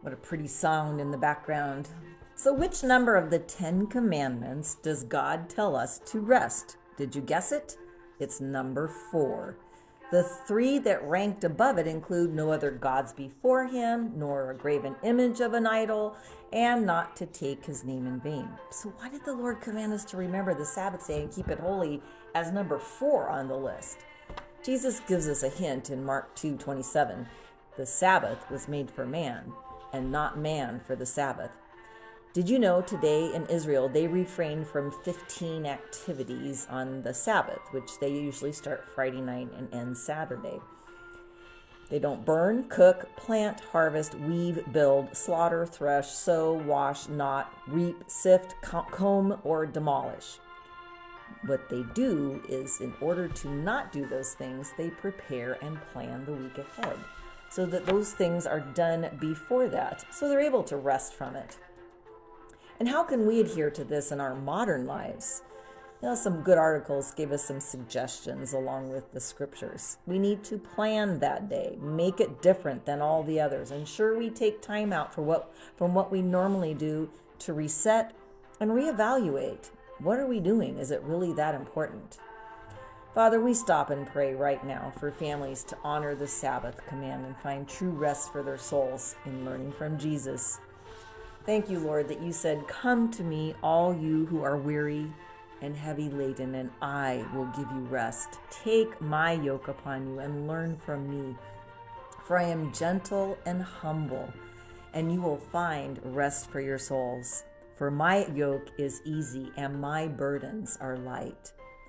What a pretty sound in the background. So, which number of the 10 Commandments does God tell us to rest? Did you guess it? It's number 4. The 3 that ranked above it include no other gods before him, nor a graven image of an idol, and not to take his name in vain. So why did the Lord command us to remember the Sabbath day and keep it holy as number 4 on the list? Jesus gives us a hint in Mark 2:27. The Sabbath was made for man, and not man for the Sabbath. Did you know today in Israel they refrain from 15 activities on the Sabbath, which they usually start Friday night and end Saturday? They don't burn, cook, plant, harvest, weave, build, slaughter, thresh, sow, wash, knot, reap, sift, comb, or demolish. What they do is, in order to not do those things, they prepare and plan the week ahead so that those things are done before that, so they're able to rest from it. And how can we adhere to this in our modern lives? Some good articles gave us some suggestions along with the scriptures. We need to plan that day, make it different than all the others. Ensure we take time out from what we normally do to reset and reevaluate. What are we doing? Is it really that important? Father, we stop and pray right now for families to honor the Sabbath command and find true rest for their souls in learning from Jesus. Thank you, Lord, that you said, "Come to me, all you who are weary and heavy laden, and I will give you rest. Take my yoke upon you and learn from me, for I am gentle and humble, and you will find rest for your souls. For my yoke is easy and my burdens are light."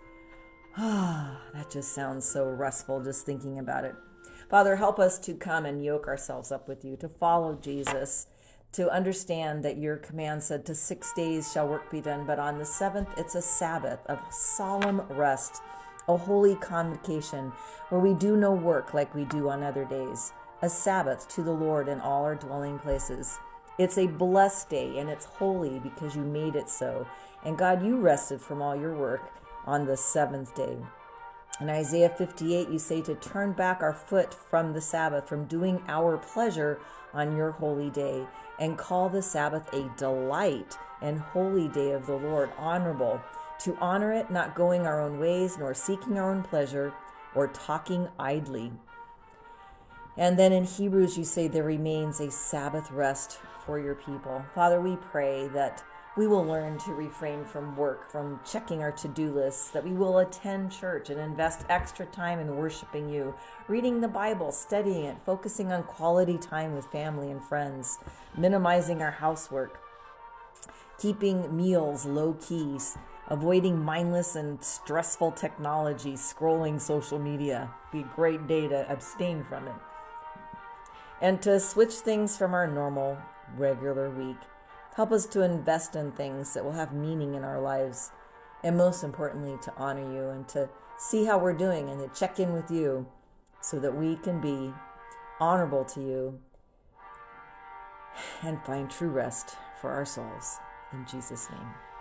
That just sounds so restful just thinking about it. Father, help us to come and yoke ourselves up with you, to follow Jesus, to understand that your command said to 6 days shall work be done, but on the 7th it's a Sabbath of solemn rest, a holy convocation where we do no work like we do on other days, a Sabbath to the Lord in all our dwelling places. It's a blessed day and it's holy because you made it so. And God, you rested from all your work on the 7th day. In Isaiah 58, you say to turn back our foot from the Sabbath, from doing our pleasure on your holy day, and call the Sabbath a delight and holy day of the Lord, honorable, to honor it, not going our own ways, nor seeking our own pleasure, or talking idly. And then in Hebrews, you say there remains a Sabbath rest for your people. Father, we pray that we will learn to refrain from work, from checking our to-do lists, that we will attend church and invest extra time in worshiping you, reading the Bible, studying it, focusing on quality time with family and friends, minimizing our housework, keeping meals low-key, avoiding mindless and stressful technology, scrolling social media. Be a great day to abstain from it. And to switch things from our normal, regular week. Help us to invest in things that will have meaning in our lives. And most importantly, to honor you and to see how we're doing and to check in with you so that we can be honorable to you and find true rest for our souls. In Jesus' name.